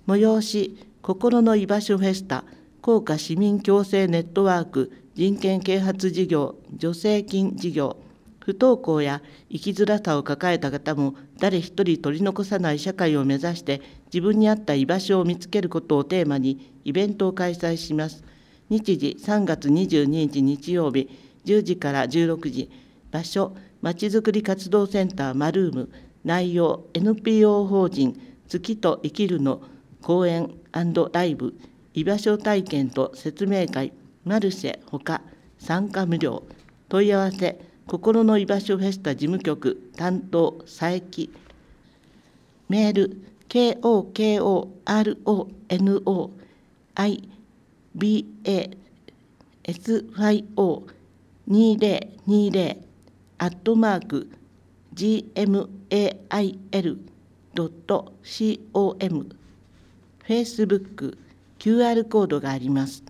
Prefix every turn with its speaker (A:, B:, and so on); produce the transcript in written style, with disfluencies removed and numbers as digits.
A: 催し心の居場所フェスタ高架市民共生ネットワーク人権啓発事業助成金事業不登校や生きづらさを抱えた方も誰一人取り残さない社会を目指して自分に合った居場所を見つけることをテーマにイベントを開催します。日時3月22日日曜日10時から16時、場所まちづくり活動センターマルーム、内容 NPO 法人月と生きるの講演&ライブ、居場所体験と説明会、マルシェほか参加無料。問い合わせ心の居場所フェスタ事務局担当佐伯、メール KOKORONOIBASYO2020@gmail.com、 Facebook、QR コードがあります。